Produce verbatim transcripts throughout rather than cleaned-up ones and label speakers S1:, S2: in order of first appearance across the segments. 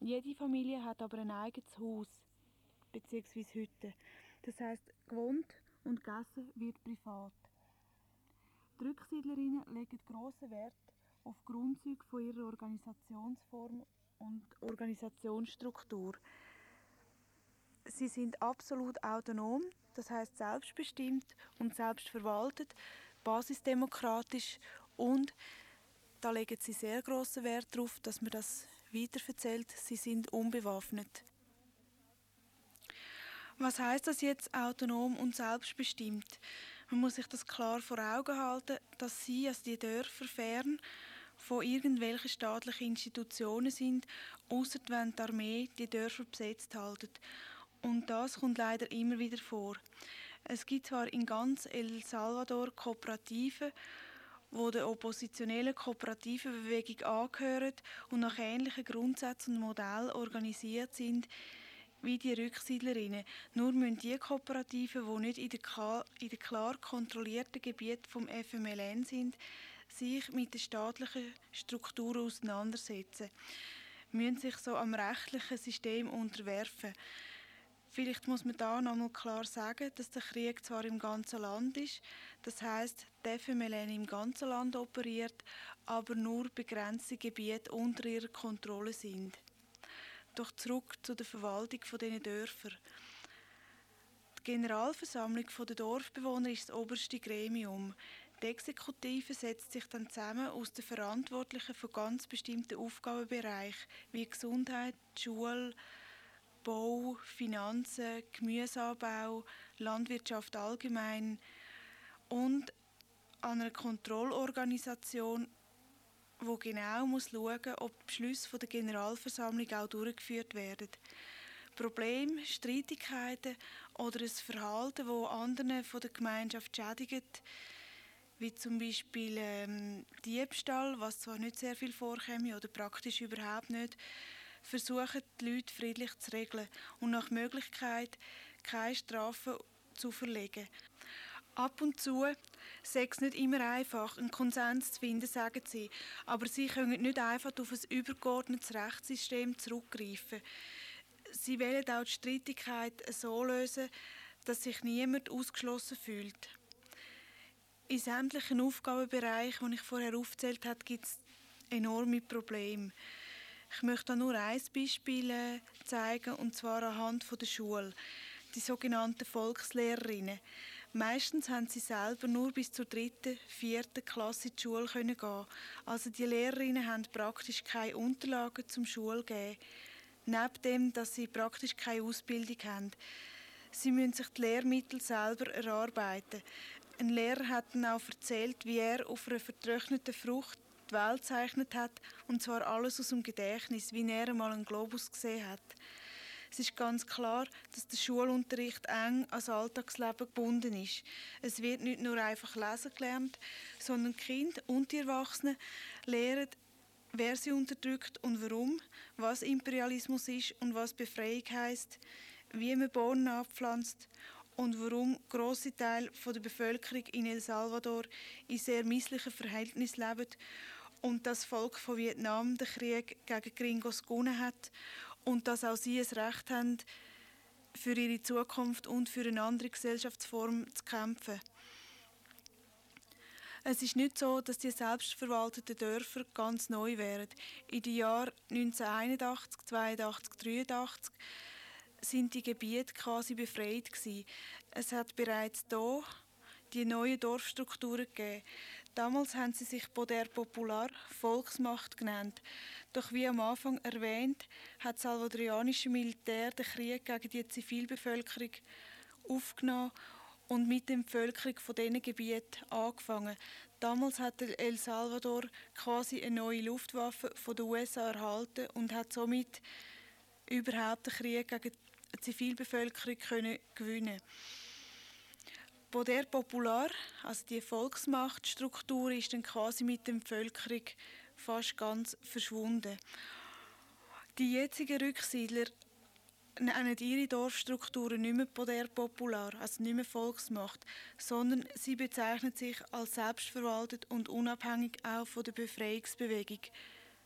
S1: Jede Familie hat aber ein eigenes Haus, beziehungsweise Hütte. Das heisst, gewohnt und gegessen wird privat. Die Rücksiedlerinnen legen grossen Wert auf Grundzüge von ihrer Organisationsform und Organisationsstruktur. Sie sind absolut autonom, das heisst selbstbestimmt und selbstverwaltet, basisdemokratisch und da legen sie sehr grossen Wert darauf, dass man das weiterverzählt, sie sind unbewaffnet. Was heisst das jetzt autonom und selbstbestimmt? Man muss sich das klar vor Augen halten, dass sie, also die Dörfer, fern von irgendwelchen staatlichen Institutionen sind, ausser wenn die Armee die Dörfer besetzt haltet. Und das kommt leider immer wieder vor. Es gibt zwar in ganz El Salvador Kooperativen, die der oppositionellen kooperativen Bewegung angehören und nach ähnlichen Grundsätzen und Modellen organisiert sind, wie die Rücksiedlerinnen. Nur müssen die Kooperativen, die nicht in den klar, in den klar kontrollierten Gebieten vom F M L N sind, sich mit den staatlichen Strukturen auseinandersetzen, müssen sich so am rechtlichen System unterwerfen. Vielleicht muss man da noch einmal klar sagen, dass der Krieg zwar im ganzen Land ist, das heisst, die F M L N im ganzen Land operiert, aber nur begrenzte Gebiete unter ihrer Kontrolle sind. Doch zurück zu der Verwaltung dieser Dörfer. Die Generalversammlung der Dorfbewohner ist das oberste Gremium. Die Exekutive setzt sich dann zusammen aus den Verantwortlichen von ganz bestimmten Aufgabenbereichen wie Gesundheit, Schule, Bau, Finanzen, Gemüseanbau, Landwirtschaft allgemein und an einer Kontrollorganisation, wo genau muss schauen, ob die Beschlüsse der Generalversammlung auch durchgeführt werden. Probleme, Streitigkeiten oder ein Verhalten, das anderen von der Gemeinschaft schädigt, wie zum Beispiel ähm, Diebstahl, was zwar nicht sehr viel vorkäme oder praktisch überhaupt nicht, versuchen die Leute friedlich zu regeln und nach Möglichkeit keine Strafen zu verlegen. Ab und zu sei es nicht immer einfach, einen Konsens zu finden, sagen sie, aber sie können nicht einfach auf ein übergeordnetes Rechtssystem zurückgreifen. Sie wollen auch die Streitigkeit so lösen, dass sich niemand ausgeschlossen fühlt. In sämtlichen Aufgabenbereichen, die ich vorher aufgezählt habe, gibt es enorme Probleme. Ich möchte nur ein Beispiel zeigen, und zwar anhand der Schule. Die sogenannten Volkslehrerinnen. Meistens haben sie selber nur bis zur dritten, vierten Klasse in die Schule gehen können. Also die Lehrerinnen haben praktisch keine Unterlagen zum Schulgehen. Neben dem, dass sie praktisch keine Ausbildung haben. Sie müssen sich die Lehrmittel selber erarbeiten. Ein Lehrer hat dann auch erzählt, wie er auf einer vertrockneten Frucht die Welt gezeichnet hat, und zwar alles aus dem Gedächtnis, wie er einmal einen Globus gesehen hat. Es ist ganz klar, dass der Schulunterricht eng ans Alltagsleben gebunden ist. Es wird nicht nur einfach lesen gelernt, sondern die Kinder und die Erwachsenen lernen, wer sie unterdrückt und warum, was Imperialismus ist und was Befreiung heisst, wie man Bohnen abpflanzt und warum grosse Teile der Bevölkerung in El Salvador in sehr misslichen Verhältnissen leben und das Volk von Vietnam den Krieg gegen Gringos gewonnen hat und dass auch sie ein Recht haben, für ihre Zukunft und für eine andere Gesellschaftsform zu kämpfen. Es ist nicht so, dass die selbstverwalteten Dörfer ganz neu wären. In den Jahren neunzehnhunderteinundachtzig, zweiundachtzig, dreiundachtzig sind die Gebiete quasi befreit gewesen. Es hat bereits hier die neuen Dorfstrukturen gegeben. Damals haben sie sich Poder Popular, Volksmacht genannt. Doch wie am Anfang erwähnt, hat das salvadorianische Militär den Krieg gegen die Zivilbevölkerung aufgenommen und mit der Bevölkerung von diesen Gebieten angefangen. Damals hat El Salvador quasi eine neue Luftwaffe von den U S A erhalten und hat somit überhaupt den Krieg gegen die Zivilbevölkerung können gewinnen. Poder Popular, also die Volksmachtstruktur, ist dann quasi mit der Bevölkerung fast ganz verschwunden. Die jetzigen Rücksiedler nennen ihre Dorfstrukturen nicht mehr Poder Popular, also nicht mehr Volksmacht, sondern sie bezeichnen sich als selbstverwaltet und unabhängig auch von der Befreiungsbewegung.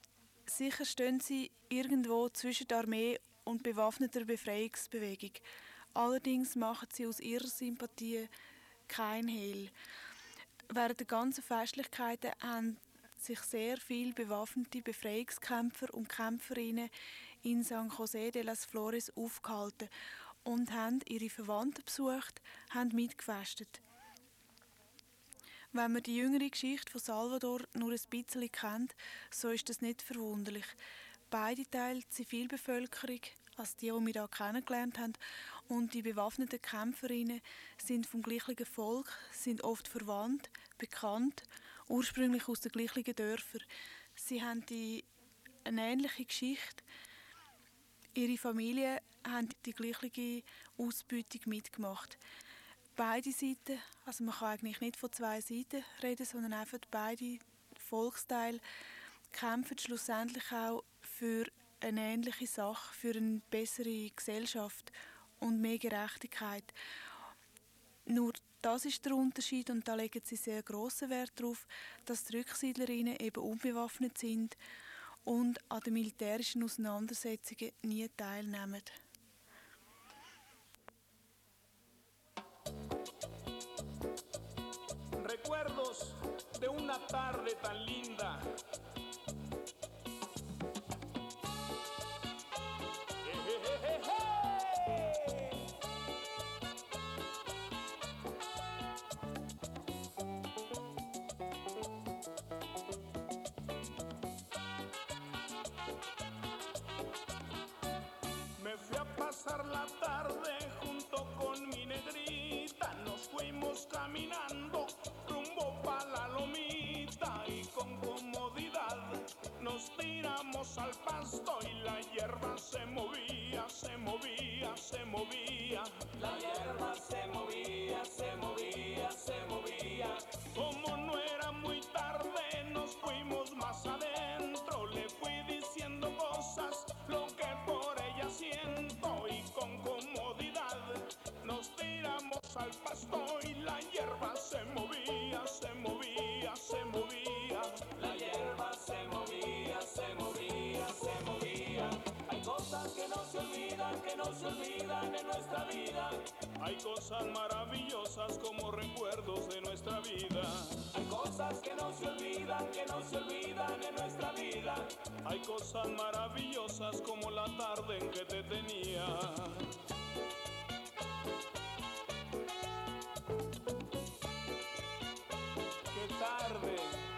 S1: Sicher stehen sie irgendwo zwischen der Armee und bewaffneter Befreiungsbewegung. Allerdings machen sie aus ihrer Sympathie kein Hehl. Während der ganzen Festlichkeiten haben sich sehr viele bewaffnete Befreiungskämpfer und Kämpferinnen in San José de las Flores aufgehalten und haben ihre Verwandten besucht, haben mitgefestet. Wenn man die jüngere Geschichte von Salvador nur ein bisschen kennt, so ist das nicht verwunderlich. Beide Teile, die Zivilbevölkerung, also die, die wir hier kennengelernt haben, und die bewaffneten Kämpferinnen sind vom gleichen Volk, sind oft verwandt, bekannt, ursprünglich aus den gleichen Dörfern. Sie haben die, eine ähnliche Geschichte. Ihre Familien haben die gleiche Ausbeutung mitgemacht. Beide Seiten, also man kann eigentlich nicht von zwei Seiten reden, sondern einfach beide Volksteile kämpfen schlussendlich auch für eine ähnliche Sache, für eine bessere Gesellschaft und mehr Gerechtigkeit. Nur das ist der Unterschied und da legen sie sehr grossen Wert darauf, dass die Rücksiedlerinnen eben unbewaffnet sind und an den militärischen Auseinandersetzungen nie teilnehmen.
S2: Recuerdos de una tarde tan linda. Me fui a pasar la tarde junto con mi negrita, nos fuimos caminando rumbo pa' la lomita y con comodidad nos tiramos al pasto y la hierba se movía, se movía, se movía. La hierba se movía, se movía, se movía. Como no era muy tarde, nos fuimos más adentro, le fui diciendo cosas, lo que por ella siento y con comodidad nos tiramos al pasto y la hierba se movía, se movía, se movía. La hierba se movía, se movía, se movía. Hay cosas que no se olvidan, que no se olvidan en nuestra vida. Hay cosas maravillosas como recuerdos de nuestra vida. Hay cosas que no se olvidan, que no se olvidan en nuestra vida. Hay cosas maravillosas como la tarde en que te tenía. ¡Qué tarde!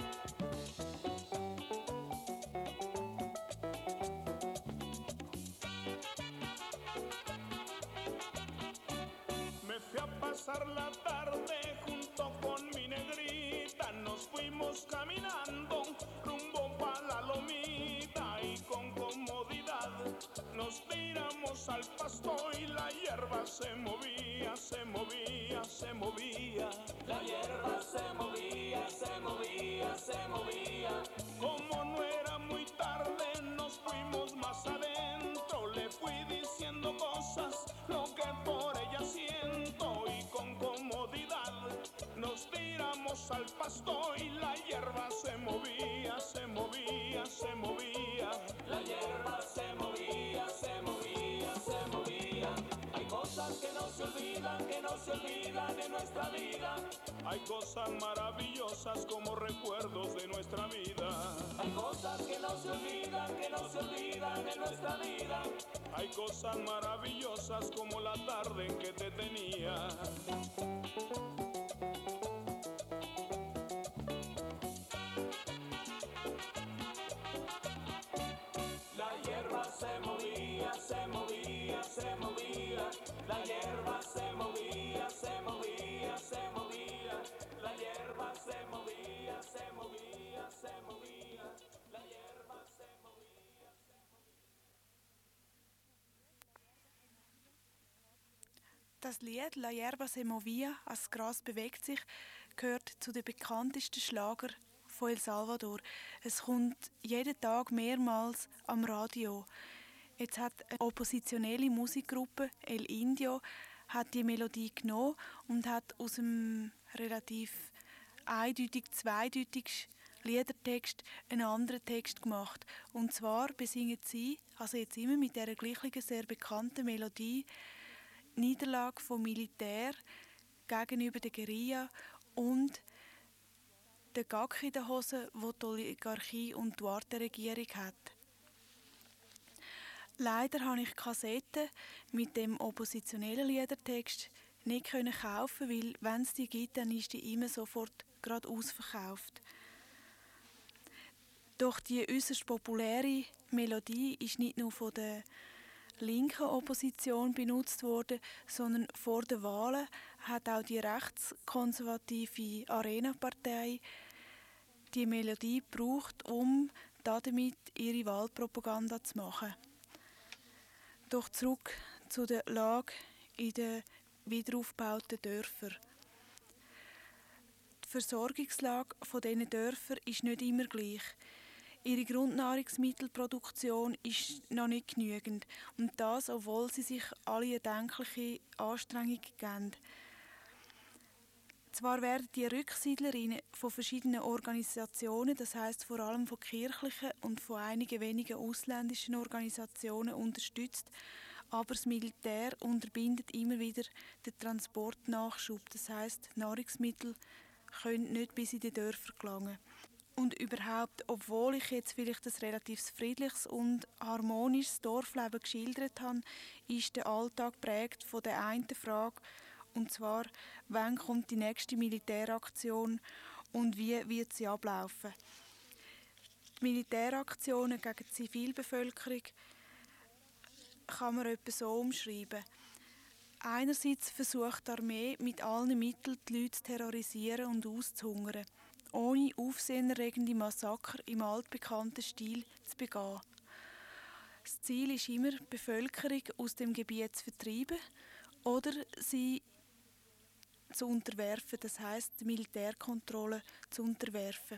S2: Me fui a pasar la tarde junto con mi negrita, nos fuimos caminando rumbo pa' la lomita y con comodidad nos tiramos al pasto y la hierba se movía, se movía, se movía. La hierba se movía, se movía, se movía. Como no era muy tarde, nos fuimos más adentro, le fui diciendo cosas, lo que por ella siento y con comodidad nos tiramos al pasto y la hierba se movía, se movía, se movía. La hierba se movía, se movía, se movía. Hay cosas que no se olvidan, que no se olvidan en nuestra vida. Hay cosas maravillosas como recuerdos de nuestra vida. Hay cosas que no se olvidan, que no se olvidan en nuestra vida. Hay cosas maravillosas como la tarde en que te tenía. La hierba se movía, se movía, se movía. La hierba se movía, se movía, se movía. La hierba se movía, se movía, se movía. La hierba se movía, se movía.
S1: Das Lied «La hierba se movía», «Das Gras bewegt sich», gehört zu den bekanntesten Schlagern von El Salvador. Es kommt jeden Tag mehrmals am Radio. Jetzt hat eine oppositionelle Musikgruppe, El Indio, hat die Melodie genommen und hat aus einem relativ eindeutig zweideutig Liedertext einen anderen Text gemacht. Und zwar besingen sie, also jetzt immer mit dieser gleichen sehr bekannten Melodie, Niederlage vom Militär gegenüber der Guerilla und der Gack in der Hose, wo die Oligarchie und die Duarte-Regierung hat. Leider habe ich Kassetten mit dem oppositionellen Liedertext nicht können kaufen, weil wenn es die gibt, dann ist die immer sofort gerade ausverkauft. Doch die äußerst populäre Melodie ist nicht nur von der linken Opposition benutzt worden, sondern vor den Wahlen hat auch die rechtskonservative Arena-Partei die Melodie gebraucht, um damit ihre Wahlpropaganda zu machen. Doch zurück zu der Lage in den wiederaufgebauten Dörfern. Die Versorgungslage dieser Dörfer ist nicht immer gleich. Ihre Grundnahrungsmittelproduktion ist noch nicht genügend. Und das, obwohl sie sich alle erdenkliche Anstrengungen geben. Zwar werden die Rücksiedlerinnen von verschiedenen Organisationen, das heisst vor allem von kirchlichen und von einigen wenigen ausländischen Organisationen unterstützt, aber das Militär unterbindet immer wieder den Transportnachschub. Das heisst, Nahrungsmittel können nicht bis in die Dörfer gelangen. Und überhaupt, obwohl ich jetzt vielleicht ein relativ friedliches und harmonisches Dorfleben geschildert habe, ist der Alltag geprägt von der einen Frage, und zwar, wann kommt die nächste Militäraktion und wie wird sie ablaufen? Die Militäraktionen gegen die Zivilbevölkerung kann man etwa so umschreiben. Einerseits versucht die Armee mit allen Mitteln die Leute zu terrorisieren und auszuhungern, ohne aufsehenerregende Massaker im altbekannten Stil zu begehen. Das Ziel ist immer, die Bevölkerung aus dem Gebiet zu vertreiben oder sie zu unterwerfen, das heisst, die Militärkontrolle zu unterwerfen.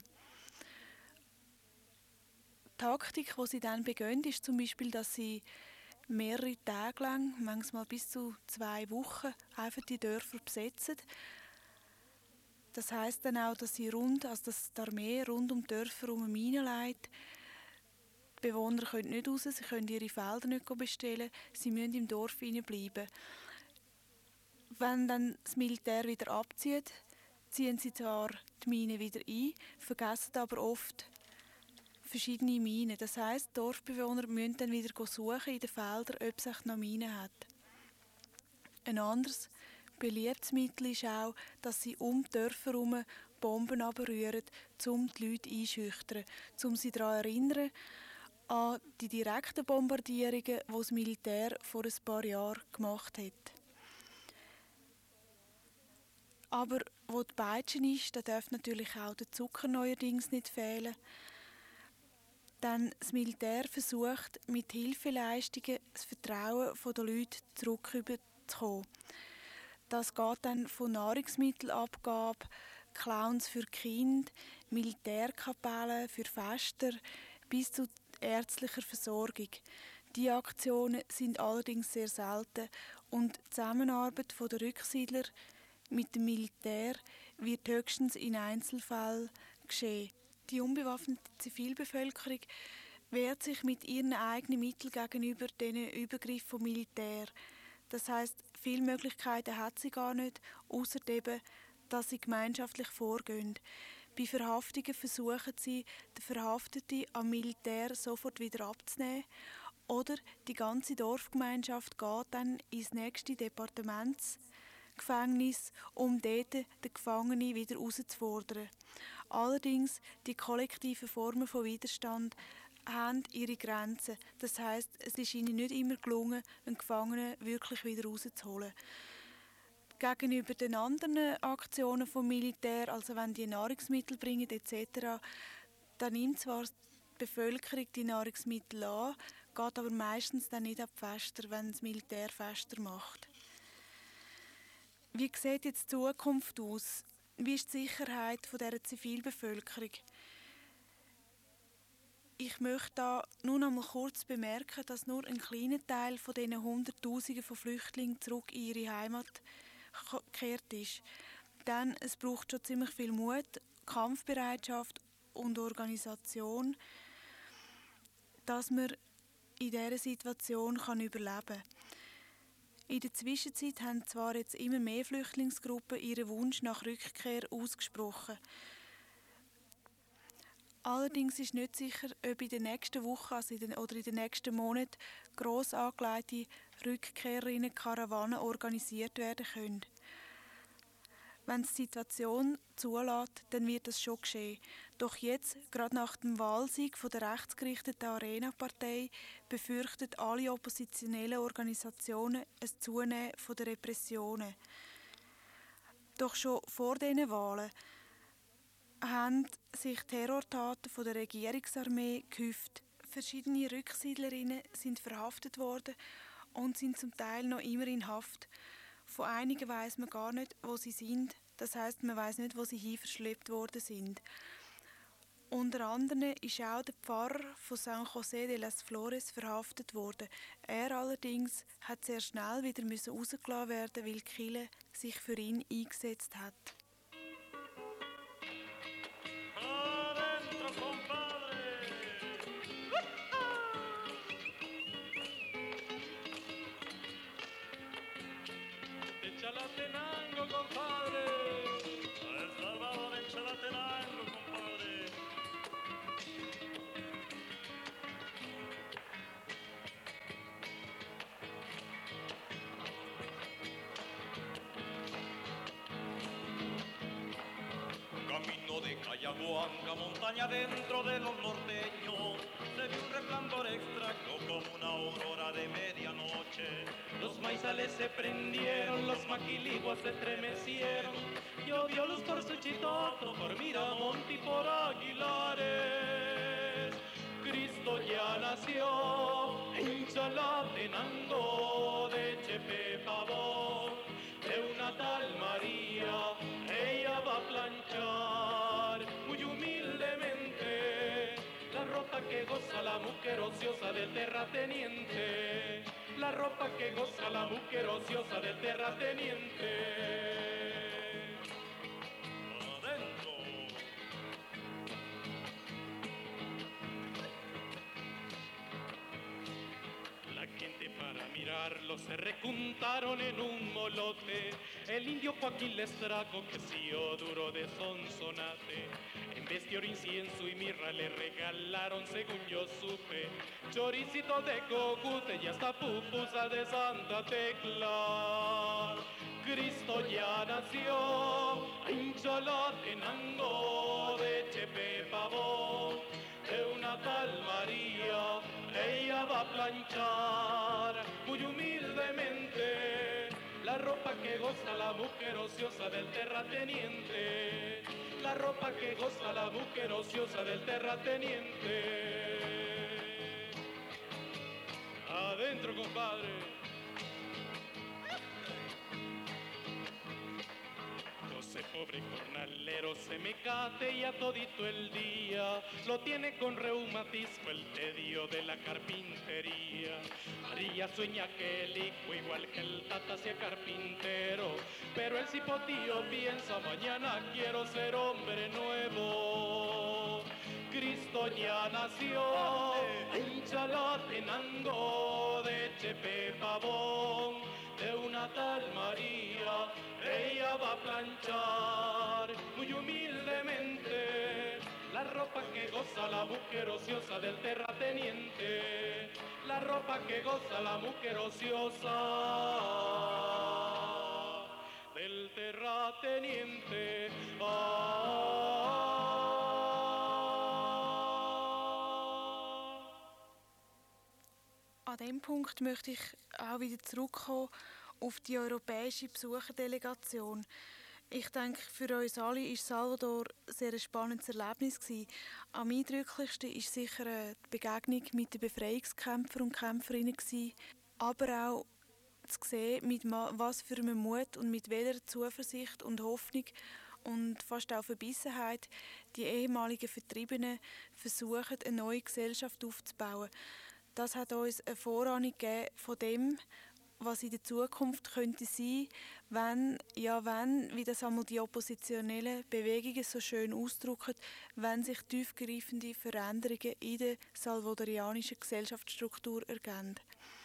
S1: Die Taktik, die sie dann begehen, ist zum Beispiel, dass sie mehrere Tage lang, manchmal bis zu zwei Wochen, einfach die Dörfer besetzen. Das heisst dann auch, dass sie rund, also dass die Armee rund um die Dörfer um Minen legt. Die Bewohner können nicht raus, sie können ihre Felder nicht bestellen, sie müssen im Dorf bleiben. Wenn dann das Militär wieder abzieht, ziehen sie zwar die Minen wieder ein, vergessen aber oft verschiedene Minen. Das heisst, die Dorfbewohner müssen dann wieder suchen in den Feldern, ob es echt noch Minen hat. Ein anderes beliebtes Mittel ist auch, dass sie um die Dörfer herum Bomben abrühren, um die Leute einschüchtern, um sie daran zu erinnern, an die direkten Bombardierungen, die das Militär vor ein paar Jahren gemacht hat. Aber wo die Peitsche ist, da darf natürlich auch der Zucker neuerdings nicht fehlen. Denn das Militär versucht, mit Hilfeleistungen das Vertrauen der Leute zurückzubekommen. Das geht dann von Nahrungsmittelabgabe, Clowns für Kinder, Militärkapellen für Fester bis zu ärztlicher Versorgung. Die Aktionen sind allerdings sehr selten und die Zusammenarbeit der Rücksiedler mit dem Militär wird höchstens in Einzelfällen geschehen. Die unbewaffnete Zivilbevölkerung wehrt sich mit ihren eigenen Mitteln gegenüber diesen Übergriffen vom Militär. Das heisst, viele Möglichkeiten hat sie gar nicht, ausser eben, dass sie gemeinschaftlich vorgehen. Bei Verhaftungen versuchen sie, den Verhafteten am Militär sofort wieder abzunehmen, oder die ganze Dorfgemeinschaft geht dann ins nächste Departementsgefängnis, um dort den Gefangenen wieder herauszufordern. Allerdings, die kollektiven Formen von Widerstand haben ihre Grenzen. Das heisst, es ist ihnen nicht immer gelungen, einen Gefangenen wirklich wieder rauszuholen. Gegenüber den anderen Aktionen vom Militär, also wenn die Nahrungsmittel bringen et cetera, dann nimmt zwar die Bevölkerung die Nahrungsmittel an, geht aber meistens dann nicht ab Fester, wenn das Militär Fester macht. Wie sieht jetzt die Zukunft aus? Wie ist die Sicherheit dieser Zivilbevölkerung? Ich möchte da nun einmal kurz bemerken, dass nur ein kleiner Teil von diesen Hunderttausenden von Flüchtlingen zurück in ihre Heimat gekehrt ist. Denn es braucht schon ziemlich viel Mut, Kampfbereitschaft und Organisation, dass man in dieser Situation kann überleben kann. In der Zwischenzeit haben zwar jetzt immer mehr Flüchtlingsgruppen ihren Wunsch nach Rückkehr ausgesprochen. Allerdings ist nicht sicher, ob in den nächsten Wochen also in den, oder in den nächsten Monaten gross angelegte Rückkehrerinnen-Karawanen organisiert werden können. Wenn die Situation zulässt, dann wird das schon geschehen. Doch jetzt, gerade nach dem Wahlsieg von der rechtsgerichteten Arena-Partei, befürchten alle oppositionellen Organisationen ein Zunehmen der Repressionen. Doch schon vor diesen Wahlen haben sich Terrortaten von der Regierungsarmee gehäuft. Verschiedene Rücksiedlerinnen sind verhaftet worden und sind zum Teil noch immer in Haft. Von einigen weiss man gar nicht, wo sie sind. Das heisst, man weiss nicht, wo sie hin verschleppt worden sind. Unter anderem ist auch der Pfarrer von San José de las Flores verhaftet worden. Er allerdings hat sehr schnell wieder rausgelassen werden, weil die Kirche sich für ihn eingesetzt hat.
S2: Chalatenango, compadre. A El Salvador en Chalatenango, compadre. Camino de Cayaguanga, montaña dentro de los norteños. Se vio un resplandor extraño como una aurora de medianoche. Los maizales se prendieron, los maquiliguas se estremecieron. Llovió luz por Suchitoto, por Miramonte y por Aguilares. Cristo ya nació en Chalatenango de Chepe Pavón. De una tal María, ella va a planchar muy humildemente la ropa que goza la mujer ociosa del terrateniente. La ropa que goza la mujer ociosa del terrateniente. Adentro. La gente para mirarlo se recuntaron en un molote. El indio Joaquín les trajo quesillo duro de sonsonate. En vez de oro, incienso y mirra le regalaron, según yo supe, choricito de cocute y hasta pupusa de Santa Tecla. Cristo ya nació en Chalatenango de Chepe Pavón. De una tal María, ella va a planchar muy humildemente la ropa que goza la mujer ociosa del terrateniente. La ropa que goza la mujer ociosa del terrateniente. Adentro, compadre. Ese pobre jornalero se me catea todito el día, lo tiene con reumatismo el tedio de la carpintería. María sueña que el hijo igual que el tata sea carpintero, pero el cipotío piensa mañana quiero ser hombre nuevo. Cristo ya nació en Chalatenango de Chepe Pavón, de una tal María. Ella va a planchar muy humildemente la ropa que goza la mujer ociosa del terrateniente. La ropa que goza la mujer ociosa del terrateniente. Ah.
S1: An diesem Punkt möchte ich auch wieder zurückkommen auf die europäische Besucherdelegation. Ich denke, für uns alle war Salvador sehr ein spannendes Erlebnis gewesen. Am eindrücklichsten war sicher die Begegnung mit den Befreiungskämpfern und Kämpferinnen gewesen, aber auch zu sehen, mit was für einem Mut und mit welcher Zuversicht und Hoffnung und fast auch Verbissenheit die ehemaligen Vertriebenen versuchen, eine neue Gesellschaft aufzubauen. Das hat uns eine Vorahnung gegeben von dem, was in der Zukunft könnte sein, wenn, ja wenn, wie das einmal die oppositionellen Bewegungen so schön ausdrücken, wenn sich tiefgreifende Veränderungen in der salvadorianischen Gesellschaftsstruktur ergeben.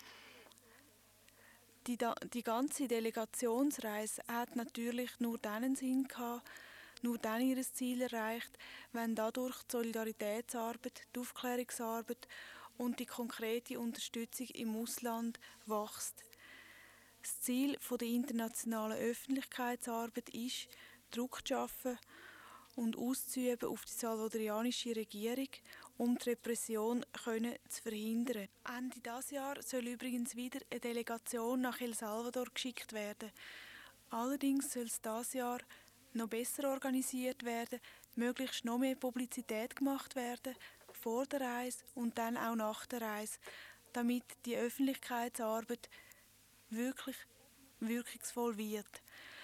S1: Die, die ganze Delegationsreise hat natürlich nur den Sinn gehabt, nur dann ihr Ziel erreicht, wenn dadurch die Solidaritätsarbeit, die Aufklärungsarbeit und die konkrete Unterstützung im Ausland wächst. Das Ziel der internationalen Öffentlichkeitsarbeit ist, Druck zu schaffen und auszuüben auf die salvadorianische Regierung, um die Repression können zu verhindern. Ende dieses Jahr soll übrigens wieder eine Delegation nach El Salvador geschickt werden. Allerdings soll es dieses Jahr noch besser organisiert werden, möglichst noch mehr Publizität gemacht werden, vor der Reise und dann auch nach der Reise, damit die Öffentlichkeitsarbeit wirklich wirkungsvoll wird.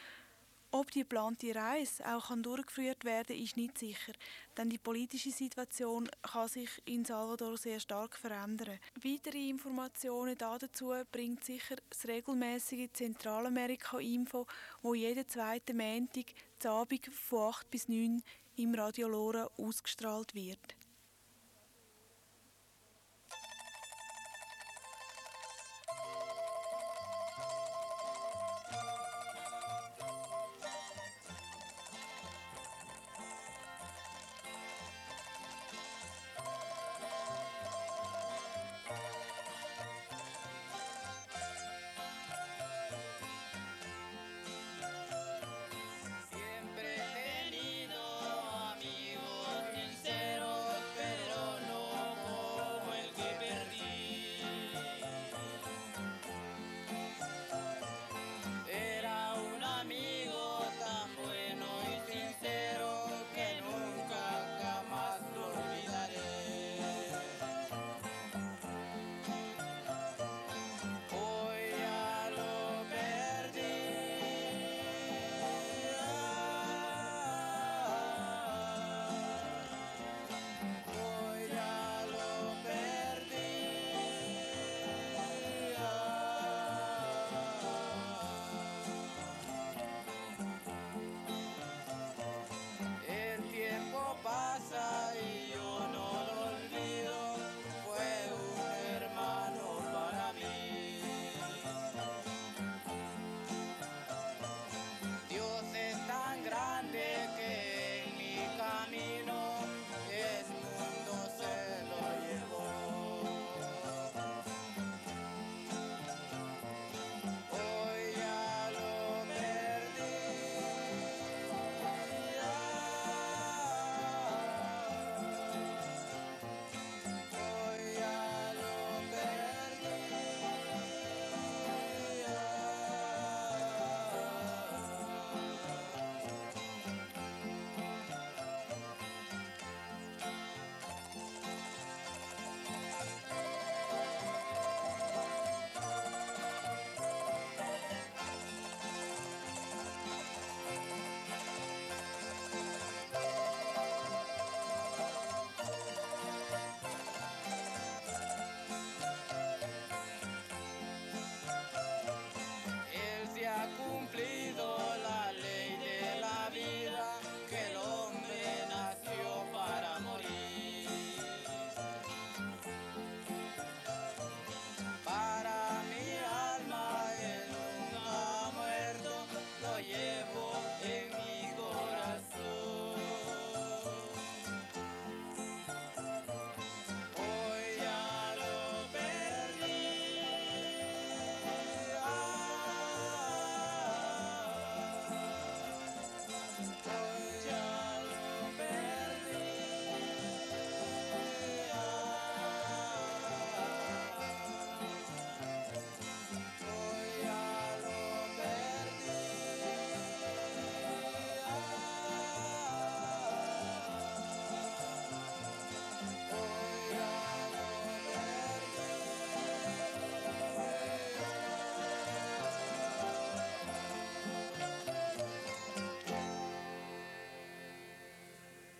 S1: Ob die geplante Reise auch kann durchgeführt werden kann, ist nicht sicher, denn die politische Situation kann sich in Salvador sehr stark verändern. Weitere Informationen dazu bringt sicher das regelmäßige Zentralamerika-Info, wo jeden zweiten Montag zu Abend von acht bis neun im Radio Lora ausgestrahlt wird.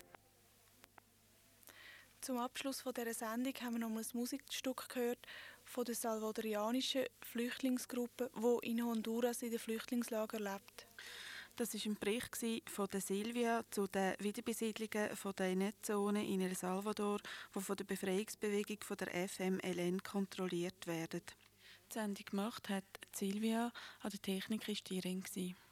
S1: Zum Abschluss von dieser Sendung haben wir noch mal ein Musikstück gehört von der salvadorianischen Flüchtlingsgruppe, die in Honduras in den Flüchtlingslagern lebt.
S3: Das war ein Bericht von der Silvia zu den Wiederbesiedlungen der Netzonen in El Salvador, die von der Befreiungsbewegung von der F M L N kontrolliert werden. Die Sendung gemacht hat Silvia, an der Technik war die Irene.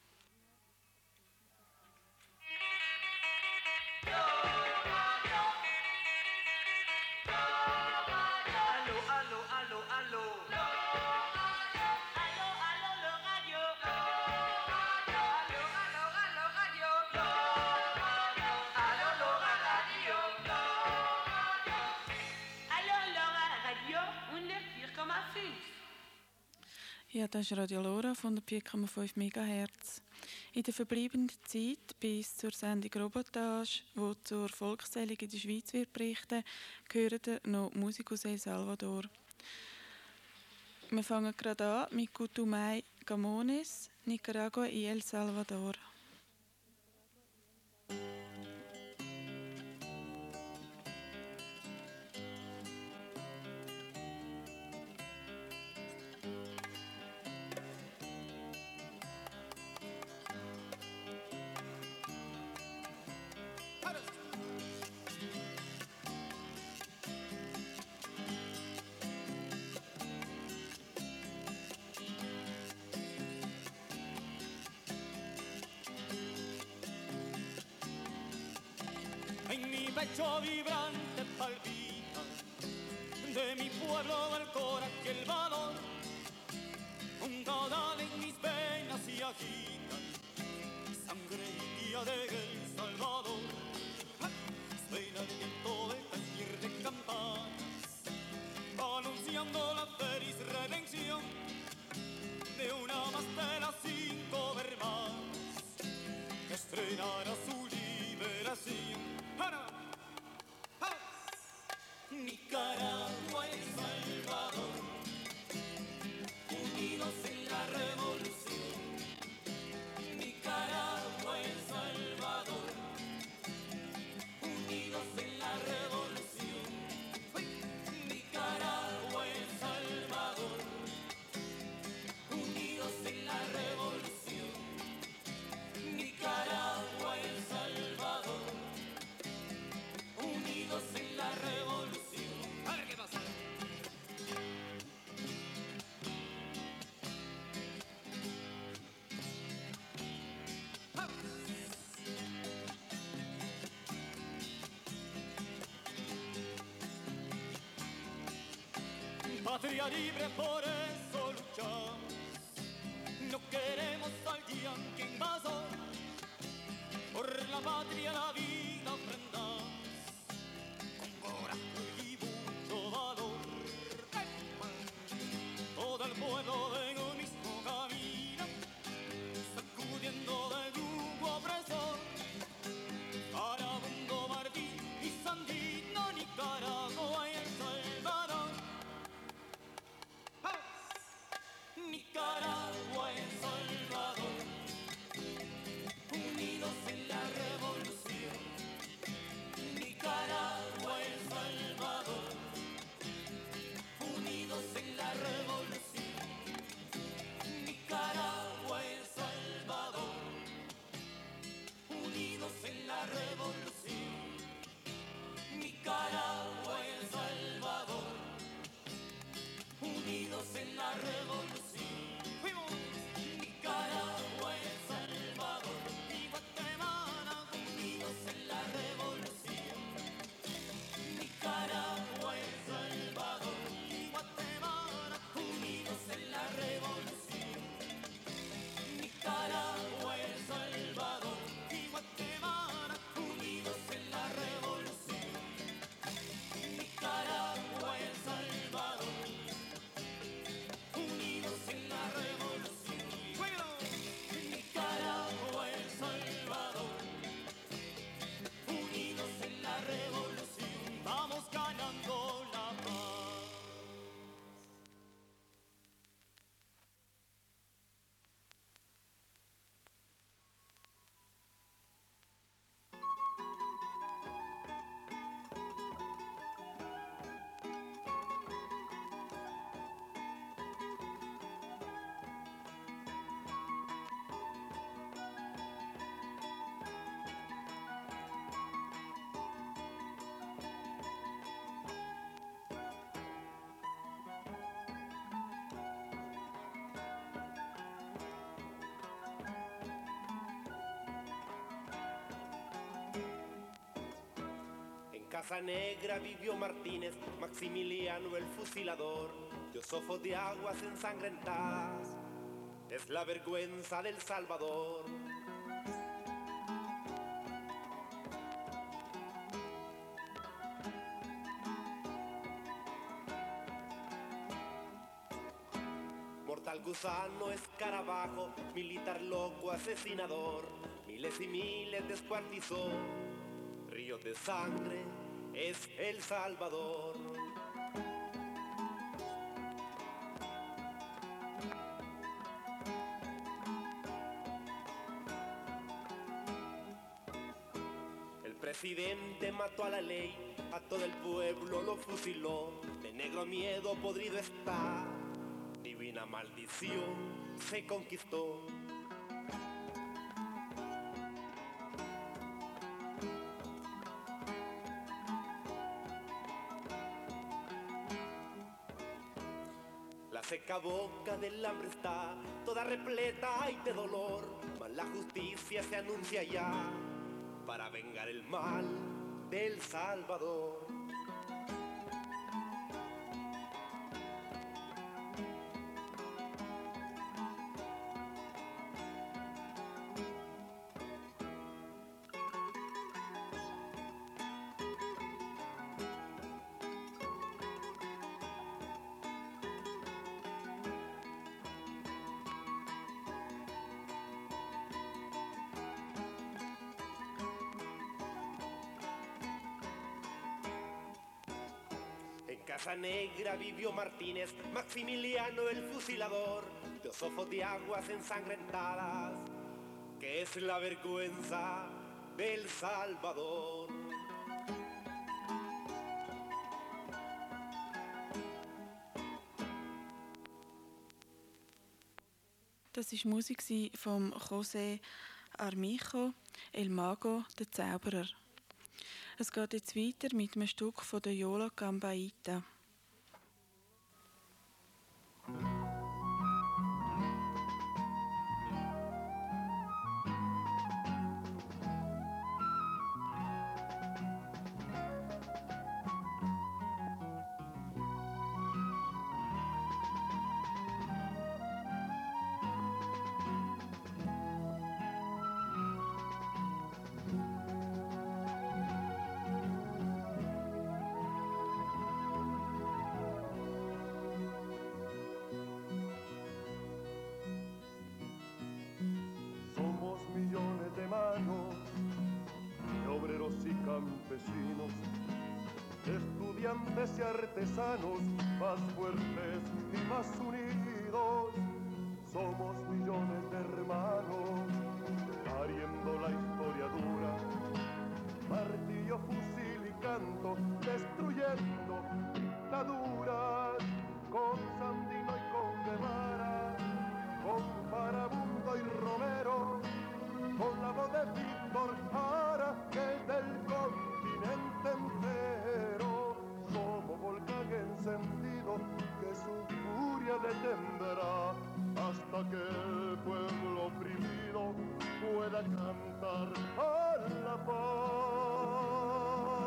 S3: Ja, das ist Radio Lora von der vier Komma fünf Megahertz. In der verbleibenden Zeit bis zur Sendung Robotage, die zur Volkszählung in der Schweiz wird berichten, gehören noch Musik aus El Salvador. Wir fangen gerade an mit Gutumay Gamones, Nicaragua y El Salvador.
S4: En mi pecho vibrante palpita, de mi pueblo del coraje el valor, un caudal en mis venas y agita, sangre y guía de El Salvador. Suena el viento de tañir de campanas, anunciando la feliz redención de una más de las cinco hermanas que estrenará su liberación. Nicaragua y El Salvador, unidos en la revolución. Nicaragua y El Salvador, unidos en la revolución. Nicaragua y El Salvador, unidos en la revolución. Nicaragua y El Salvador, unidos en la revolución. A ver qué pasa. Patria libre, por eso luchamos. No queremos al yanqui invasor. Por la patria la vida ofrendamos con coraje y mucho valor. Todo el pueblo de un mismo camino, sacudiendo del yugo opresor. Farabundo, Martín y Sandino, Nicaragua y El Salvador. Nicaragua y El Salvador, unidos en la revolución. Nicaragua y El Salvador, unidos en la revolución. Nicaragua y El Salvador, unidos en la revolución. Nicaragua y El Salvador, unidos en la revolución. ¡Fuimos! Nicaragua y El Salvador y Guatemala, unidos en la revolución. Nicaragua y El Salvador y Guatemala, unidos en la revolución. Nicaragua y El Salvador y Guatemala, unidos en la revolución. Nicaragua y El Salvador, unidos
S5: Casa Negra vivió Martínez, Maximiliano el fusilador, Teósofo de aguas ensangrentadas, es la vergüenza del Salvador. Mortal gusano, escarabajo, militar loco, asesinador, miles y miles descuartizó, ríos de sangre, es El Salvador. El presidente mató a la ley, a todo el pueblo lo fusiló, de negro miedo podrido está, divina maldición se conquistó. La seca boca del hambre está toda repleta y de dolor, mas la justicia se anuncia ya para vengar el mal del Salvador. Casa Negra vivió Martínez, Maximiliano el fusilador, Teósofo de aguas ensangrentadas, que es la vergüenza del Salvador.
S3: Das war Musik von José Armijo, El Mago, der Zauberer. Es geht jetzt weiter mit einem Stück von der Yola Cambaita.
S6: Estudiantes y artesanos, más fuertes y más unidos, somos millones de hermanos, pariendo la historia dura, martillo, fusil y canto, destruyendo dictaduras, con Sandino y con Guevara, con Farabundo y Romero, con la voz de Víctor Jara, que es del continente entero. Somos volcán encendido que su furia detendrá hasta que el pueblo oprimido pueda cantar a la paz.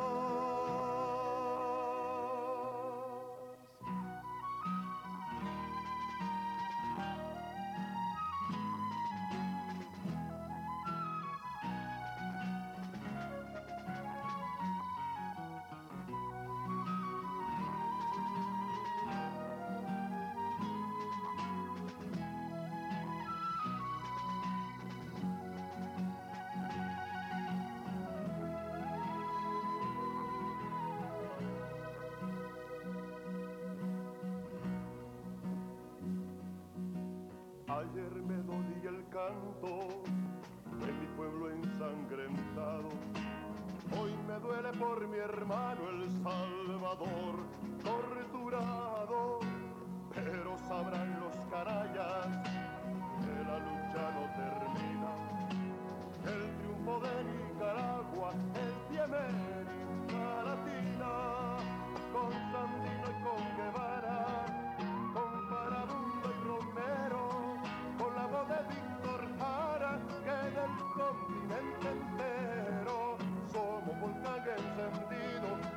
S6: Ayer me dolía el canto de mi pueblo ensangrentado, hoy me duele por mi hermano El Salvador torturado, pero sabrán los canallas que la lucha no termina, el triunfo de Nicaragua es de América Latina, con Sandino y con Guevara, con Farabundo y Romero, con la voz de Víctor Jara, que del continente entero somos volcán encendido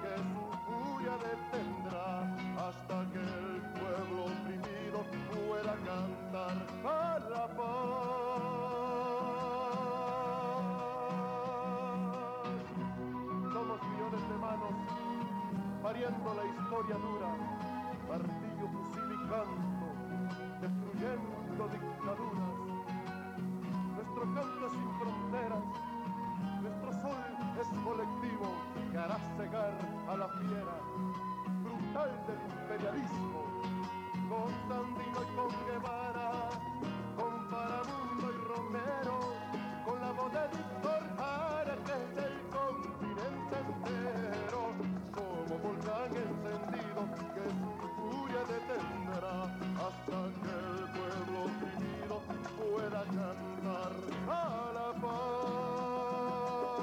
S6: escribiendo la historia dura, martillo, fusil y canto, destruyendo dictaduras. Nuestro canto es sin fronteras, nuestro sol es colectivo que hará cegar a la fiera brutal del imperialismo. Con Sandino y con Guevara, con Paramundo y Romero, con la voz de Víctor Jara, que es del continente entero, como volcán encendido que su furia detendrá hasta que el pueblo oprimido pueda cantar a la paz.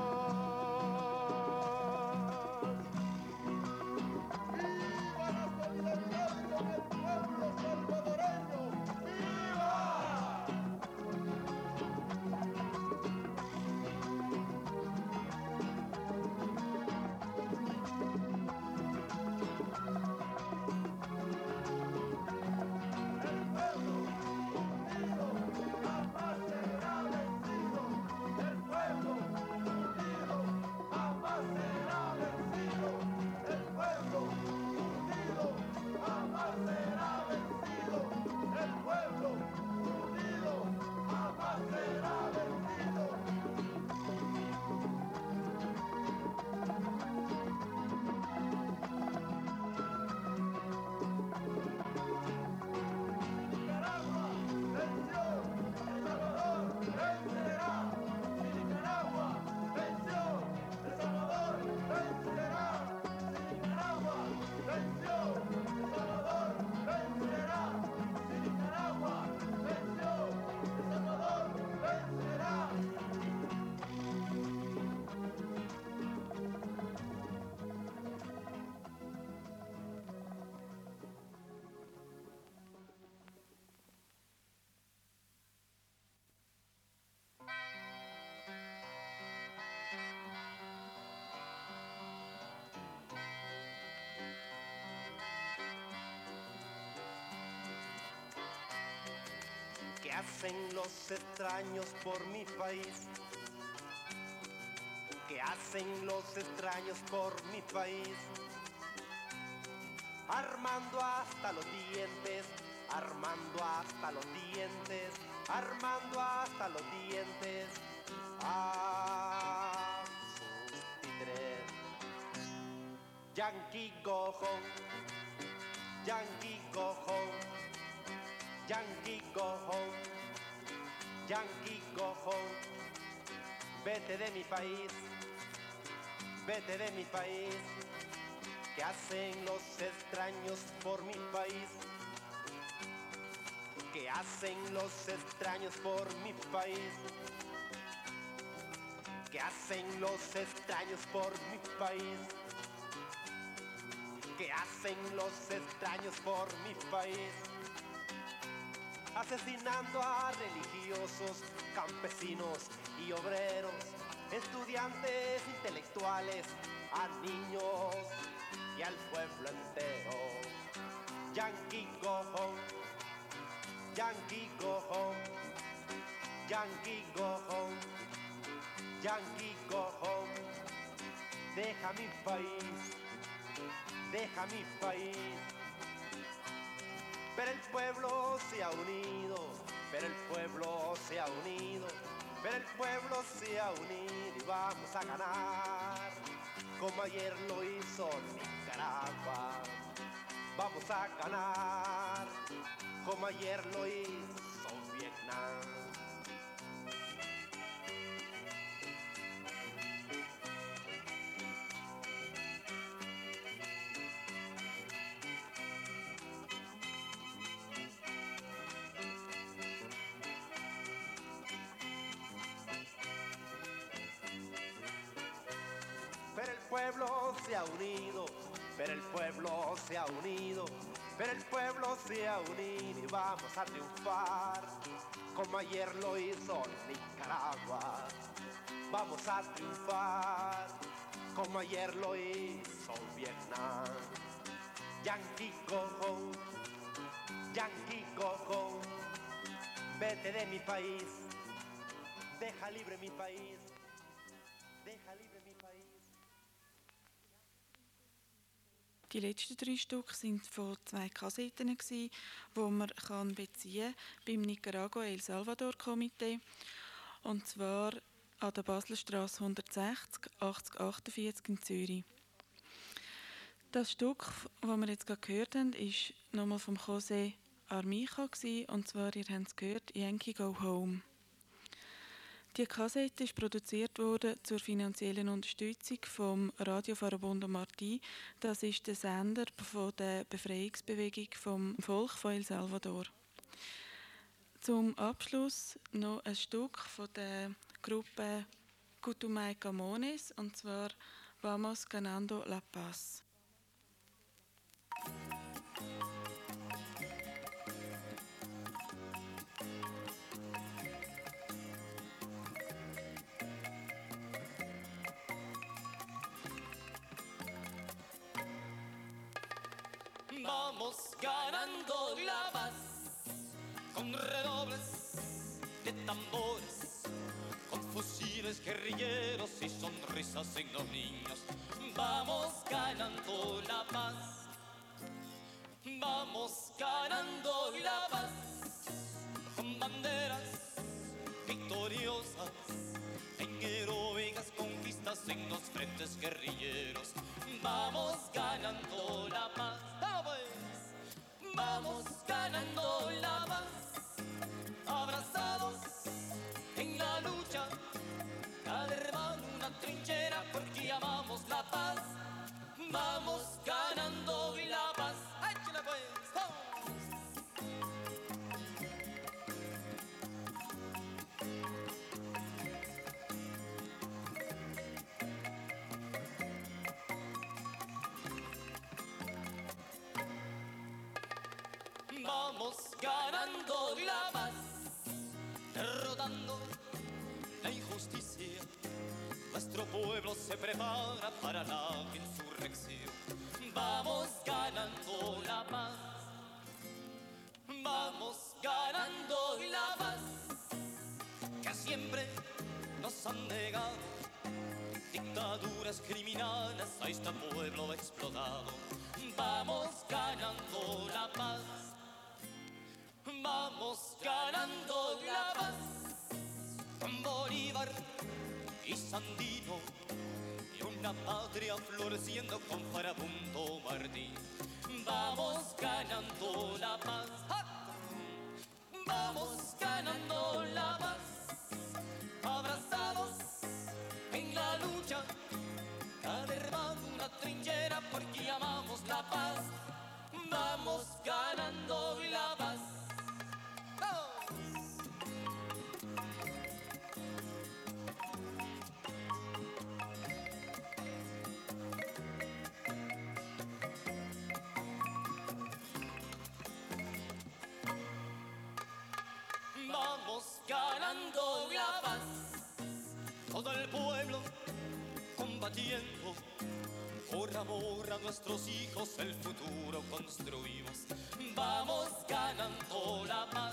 S6: ¡Viva la solidaridad con el pueblo salvadoreño! ¡Viva!
S5: ¿Qué hacen los extraños por mi país? ¿Qué hacen los extraños por mi país? Armando hasta los dientes, armando hasta los dientes, armando hasta los dientes a sus títeres. Yankee go home, Yankee go home, Yankee go home, Yankee go home. Vete de mi país, vete de mi país. ¿Qué hacen los extraños por mi país? ¿Qué hacen los extraños por mi país? ¿Qué hacen los extraños por mi país? ¿Qué hacen los extraños por mi país? Asesinando a religiosos, campesinos y obreros, estudiantes, intelectuales, a niños y al pueblo entero. Yankee go home, Yankee go home, Yankee go home, Yankee go home. Deja mi país, deja mi país. Pero el pueblo se ha unido, pero el pueblo se ha unido, pero el pueblo se ha unido y vamos a ganar, como ayer lo hizo Nicaragua. Vamos a ganar, como ayer lo hizo Vietnam. Pero el pueblo se ha unido, pero el pueblo se ha unido, pero el pueblo se ha unido y vamos a triunfar, como ayer lo hizo Nicaragua. Vamos a triunfar, como ayer lo hizo Vietnam. Yankee go home, Yankee go home. Vete de mi país, deja libre mi país, deja libre mi país.
S3: Die letzten drei Stück sind von zwei Kassetten, die man kann beziehen beim Nicaragua El Salvador Komitee. Und zwar an der Baselstrasse hundertsechzig, achtzig achtundvierzig in Zürich. Das Stück, das wir jetzt gerade gehört haben, ist nochmal vom José Armijo und zwar, ihr habt es gehört, Yankee Go Home. Die Kassette ist produziert worden zur finanziellen Unterstützung vom Radio Farabundo Martí. Das ist der Sender von der Befreiungsbewegung vom Volk von El Salvador. Zum Abschluss noch ein Stück von der Gruppe Cutumay Camones, und zwar Vamos Ganando la Paz.
S4: Vamos ganando la paz con redobles de tambores, con fusiles guerrilleros y sonrisas en los niños. Vamos ganando la paz, vamos ganando la paz con banderas victoriosas en heroicas conquistas en los frentes guerrilleros. Vamos ganando la paz, vamos ganando la paz, abrazados en la lucha, cada hermano una trinchera porque amamos la paz. Vamos ganando la paz, échale pues, vamos. Vamos ganando la paz, derrotando la injusticia. Nuestro pueblo se prepara para la insurrección. Vamos ganando la paz, vamos ganando la paz, que siempre nos han negado dictaduras criminales a este pueblo explotado. Vamos ganando la paz, vamos ganando la paz, con Bolívar y Sandino y una patria floreciendo con Farabundo Martí. Vamos ganando la paz, vamos ganando la paz, abrazados en la lucha, cada hermano una trinchera porque amamos la paz. Vamos ganando la paz. Vamos ganando la paz, todo el pueblo combatiendo, por amor a nuestros hijos el futuro construimos. Vamos ganando la paz,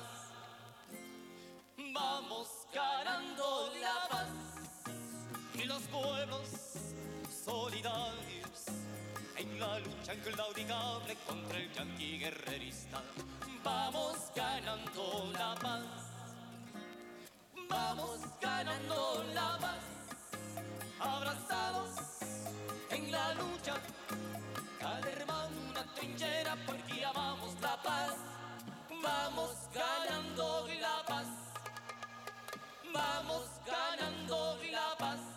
S4: vamos ganando la paz, y los pueblos solidarios en la lucha inclaudicable contra el yanqui guerrerista. Vamos ganando la paz, vamos ganando la paz, abrazados en la lucha, cada hermano una trinchera porque amamos la paz. Vamos ganando la paz, vamos ganando la paz.